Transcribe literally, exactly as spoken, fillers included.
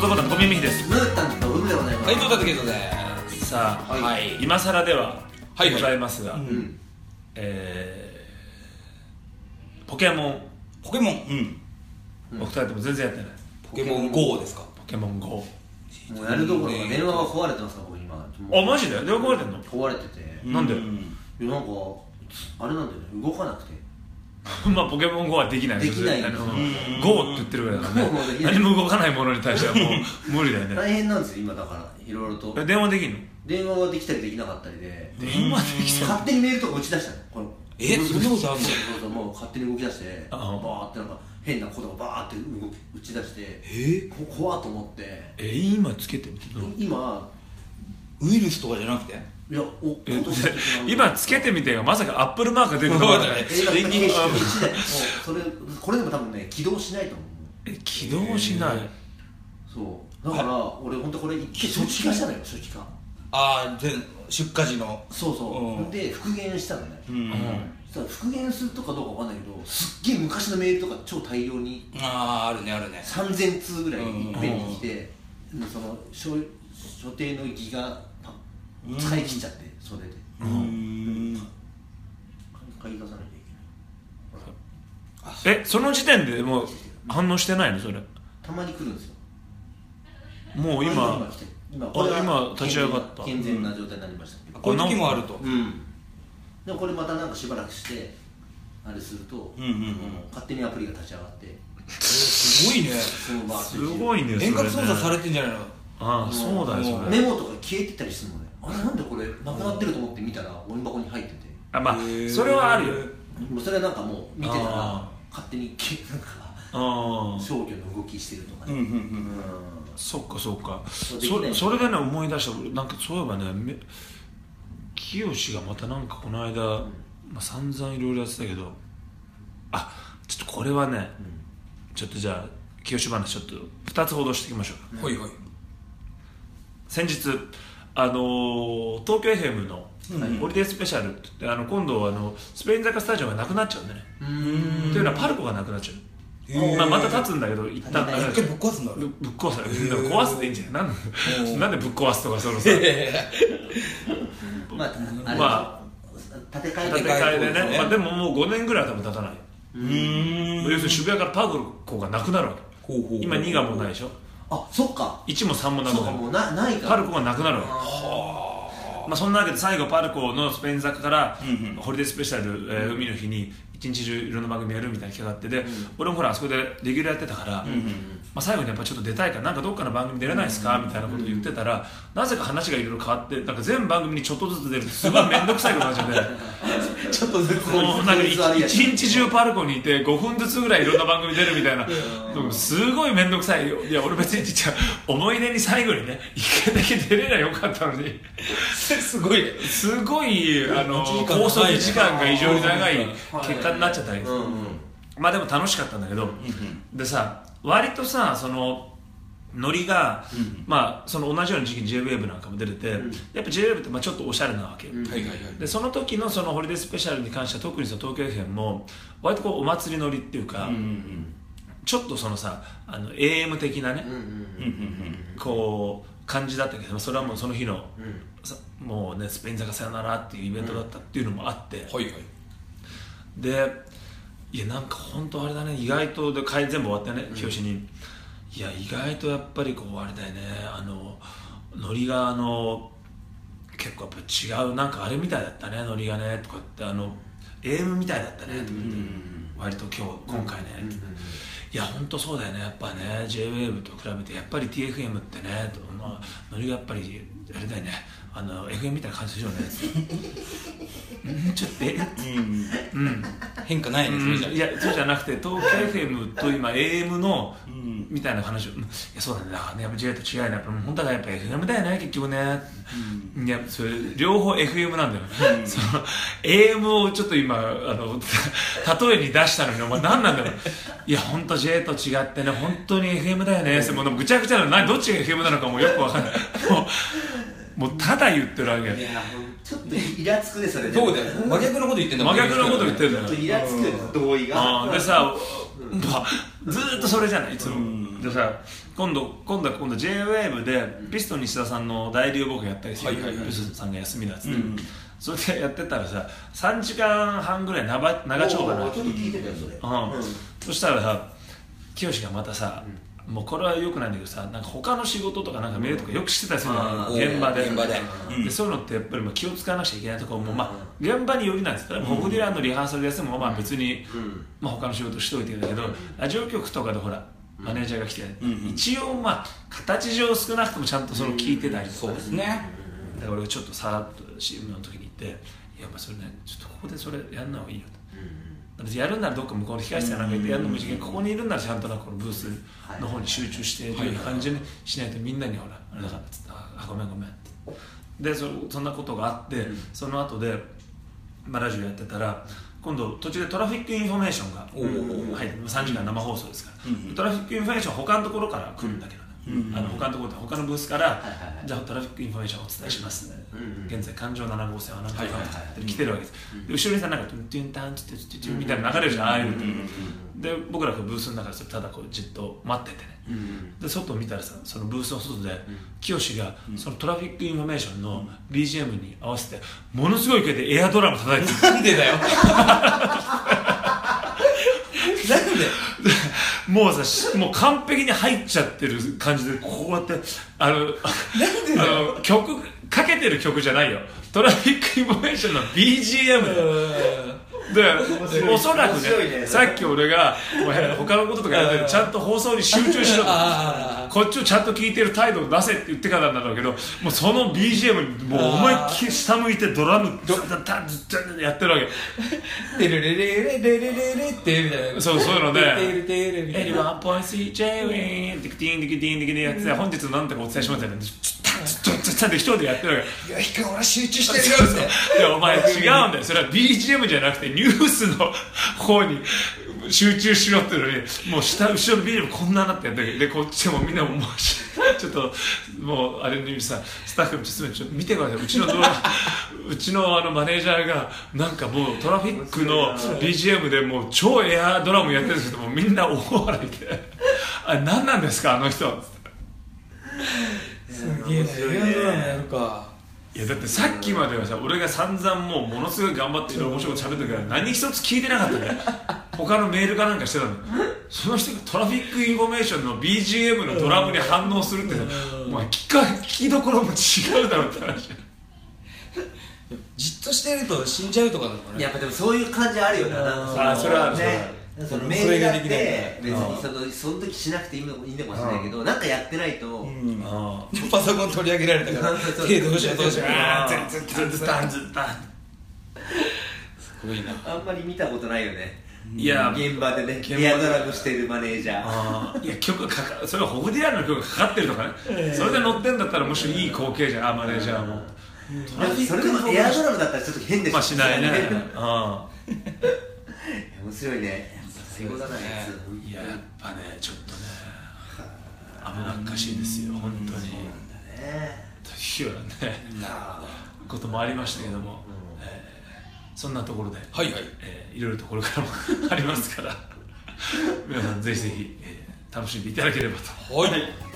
そこだ小耳です。 ムータンとウムでございます。 はい、どうだったけどね。 さあ、 はい、 今更ではございますが、 はいはい、うん、 えー、ポケモンポケモン、 うん、お二人とも全然やってない。 ポケモン ゴー ですか。 ポケモン ゴーもうやるどころか電話が壊れてますから僕今。 あ、マジで？電話壊れてんの？ 壊れてて。 なんで？ いやなんかあれなんだよね、動かなくてまあポケモン ゴー はできないできないんですよ。 ゴー って言ってるぐらいだからね何も動かないものに対してはもう無理だよね。 大変なんですよ今だからいろいろと。 電話できんの？ 電話はできたりできなかったりで、 電話できたり勝手にメールとか打ち出したのこのえ、そんなことあるの？ そうそう、もう勝手に動き出してババーってなんか変な言葉バーって打ち出して、 えこ怖っと思って。 え、今つけてみて。 今ウイルスとかじゃなくて、 いや、お今つけてみてがまさかアップルマークが出てくるわけだね。 電気消しでそれこれでも多分ね起動しないと思う。 え、起動しない。 そうだから俺本当これ一回初期化したのよ。初期化。 ああ、出荷時の。 そうそう、うん、で復元したのね。うん、うん、そしたら復元するとかどうかわかんないけどすっげえ昔のメールとか超大量に、 ああ、あるねあるね、 さんぜんつうぐらいいっぺんに来て、うん、その所所定のギガ使い切っちゃって、それでうーん買い出さなきゃいけない。え、その時点でもう反応してないの？それたまに来るんですよ。 もう今今これ今立ち上がった、 健全な状態になりましたけど、 こういう時もあると。うん、 でもこれまたなんかしばらくしてあれすると、うんうんうん、勝手にアプリが立ち上がって、 すごいね。 すごいね。 遠隔操作されてんじゃないの？ ああ、そうだよ。それメモとか消えてたりするのね。あれなんでこれなくなってると思って見たらゴミ箱に入ってて、 あ、まあそれはあるよ。 もうそれはなんかもう見てたら勝手になんか消去の動きしてるとかね。 そっかそっか。そ, それでね思い出した。なんかそういえばね、清がまたなんかこの間、うん、まあ、散々いろいろやってたけど、あ、ちょっとこれはね、うん、ちょっとじゃあ清話ちょっとふたつほどしていきましょうか。 はいはい。 先日あのー、東京 エフエム のホリデースペシャルって言って、あの今度あのスペイン坂スタジオがなくなっちゃうんでね。うーんっていうのはパルコがなくなっちゃう。まあ、また立つんだけど一旦一回ぶっ壊すんだろ。 ぶっ壊すんだろ。壊すでいいんじゃない。なんでなんでぶっ壊すとかそのさまあ、 まあ、 建て替え建て替えでね、まあ、でももうごねんぐらいは多分経たない。うーん、要するに渋谷からパルコがなくなるわけ。ほうほうほう。今にがもうないでしょ。 あ、そっか。 いちもさんもなくなる。 そうか、もうな、ないかパルコがなくなるわけ。はあ。まあそんなわけで最後パルコのスペイン坂からホリデースペシャル、えー、海の日に一日中いろんな番組やるみたいな企画があってで、うん、俺もほらあそこでレギュラーやってたから、うんうんうん、まあ、最後にやっぱちょっと出たいからなんかどっかの番組出れないですかみたいなことを言ってたら、なぜか話がいろいろ変わってなんか全番組にちょっとずつ出るすごい面倒くさいことになっちゃってちょっとずつもうなんか一日中パルコにいてごふんずつぐらいいろんな番組出るみたいなすごい面倒くさいよ。いや俺別にじゃ思い出に最後にね一回だけ出れりゃよかったのにすごいすごいあの拘束時間が異常に長い結果になっちゃったり、うんうん、まあでも楽しかったんだけど、うんうん、でさ割とさそのノリが、うん、まあその同じような時期に ジェイウェーブ なんかも出てて、うん、やっぱ ジェイウェーブ ってまあちょっとおしゃれなわけよ、うん、でその時のそのホリデースペシャルに関しては特にその東京 エフエム も割とこうお祭りノリっていうか、うんうん、ちょっとそのさあの エーエム 的なね、うんうん、こう感じだったけどそれはもうその日の、うん、もうねスペイン坂さよならっていうイベントだったっていうのもあって、うん、はいはい、でいやなんか本当あれだね意外とで会全部終わってね清、うん、にいや意外とやっぱりこうあれだよねあのノリがあの結構やっぱ違うなんかあれみたいだったねノリがねとかってあの エーエム みたいだったねとかって、うん、割と今日今回ね、うん、いや本当そうだよねやっぱね ジェイウェーブ と比べてやっぱり ティーエフエム ってねと、まあ、ノリがやっぱりあれだよねあの エフエム みたいな感じするよねうんちょっとえうん、うん、 変化ないね、 うん、それじゃいやそうじゃなくて東京 エフエム と今 エーエム の、うん、みたいな話をいやそうだねだからねやっぱ J と違いねやっぱ本当はやっぱ エフエム だよね結局ね、うん、いやそれ両方 エフエム なんだよ、うん、その エーエム をちょっと今あの例えに出したのにお前何なんだろういや本当 J と違ってね本当に エフエム だよね、うん、もうぐちゃぐちゃなの何どっちが エフエム なのかもよく分かんないもうもうただ言ってるわけ。 いやちょっとイラつくでそれで。 そうだよ。真逆のこと言ってんだもん。真逆のこと言ってんだよ。 ちょっとイラつく同意が。 でさ、まあ、ずーっとそれじゃないいつも。 でさ今度今度は今度 ジェイウェーブ でピストン西田さんの代理を僕やったりして、ピストンさんが休みだっつって、うん、それでやってたらささんじかんはんぐらい長長丁場な、 ちょっと聞いてたよそれ、うんうん、そしたらさ清がまたさ、うん、もうこれはよくないんだけどさ、なんか他の仕事とかなんかメールとかよくしてたりするじゃない、現場で、 現場で、 うん、でそういうのってやっぱり気を使わなくちゃいけないところも、まあ、現場によりなんですけど、ボブ・ディランのリハーサルで休むもまあ別に、うんまあ、他の仕事しといてるんだけど、ラジオ局とかでほらマネージャーが来て、うん、一応まあ形上少なくともちゃんとその聞いてたりとか、 そうですね。 だから俺ちょっとさらっと シーエム の時に言って、いやまあそれねちょっとここでそれやんない方がいいよと。やるんならどっか向こうの控室やなんか行ってやるのもいいし、ここにいるんならちゃんとなんかこのブースの方に集中してという感じにしないとみんなにほらあれだからっつって、あごめんごめんってで そ, そんなことがあって、うん、その後で、まあ、ラジオやってたら今度途中でトラフィックインフォメーションが入って、さんじかん生放送ですから、うん、トラフィックインフォメーションは他のところから来るんだけどね、うん、あの他のところで他のブースから、はいはいはい、じゃあトラフィックインフォメーションをお伝えしますね、うん、現在環状なな号線は何回か来てるわけです、うん、で後ろにさなんかトゥントゥンタントゥントゥントゥンみたいな流れるじゃん、ああいうので僕らがブースの中でただこうじっと待っててね、うん、で外を見たらさそのブースの外で清がそのトラフィックインフォメーションの ビージーエム に合わせてものすごい勢いでエアドラム叩いてるなんでだよなんでもうさもう完璧に入っちゃってる感じでこうやってあのあの曲かけてる曲じゃないよ、トラフィックインフォメーションの ビージーエム ででおそらく ね, ねさっき俺が他のこととかやってるちゃんと放送に集中しろとこっちをちゃんと聞いてる態度を出せって言ってからなんだろうけど、もうその ビージーエム にもう思いっきり下向いてドラムドダダダダやってるわけ。 テレレレレレレレレってみたいな、 そうそういうのでテレテレみたいな エイティワンポイントスリー ジェイウィーンティクティーンティクティーンティクティーンやって本日のなんとかお伝えしますよねちょっとちょっと一人でやってるわけ。 いやひか俺集中してるよっていやお前違うんだよ、それは ビージーエム じゃなくてニュースの方に集中しろっていうのにもう下後ろの ビージーエム こんななってやってるでこっちもみんなももうちょっともうあれにさスタッフもちょっと見てくださいうちのドラうちのあのマネージャーがなんかもうトラフィックの ビージーエム でもう超エアドラムやってるんですけどもみんな大笑いであれ何なんですかあの人すげえな、エアドラムやるか。 いやだってさっきまではさ俺が散々もうものすごい頑張っていろいろ面白いこと喋ってるから何一つ聞いてなかったね他のメールかなんかしてたんだよ。その人がトラフィックインフォメーションの ビージーエム のドラムに反応するってお前聞か聞きどころも違うだろって話じっとしてると死んじゃうとかなのかな。 やっぱでもそういう感じあるよな。 あそれはねそのメールだって別にそのその時しなくていいのいいのかもしれないけどなんかやってないと、うん、 あパソコン取り上げられたから手どうしようどうしようずっとずっとずっとすごいな。 あんまり見たことないよね。 いや現場でねエアドラムしてるマネージャーあいや曲かかそれはホブディランの曲がかかってるとかね、えー、それで乗ってんだったらむしろいい光景じゃんマネージャーも、 うん、それでもエアドラムだったらちょっと変でしょ。 まあしないねあ面白いね。最高だね。 いややっぱねちょっとね危なっかしいですよ本当に。そうなんだね。というようなねこともありましたけども、うんえー、そんなところで、 はいはいえー、いろいろとこれからもありますから皆さんぜひぜひ、えー、楽しんでいただければと。 はい。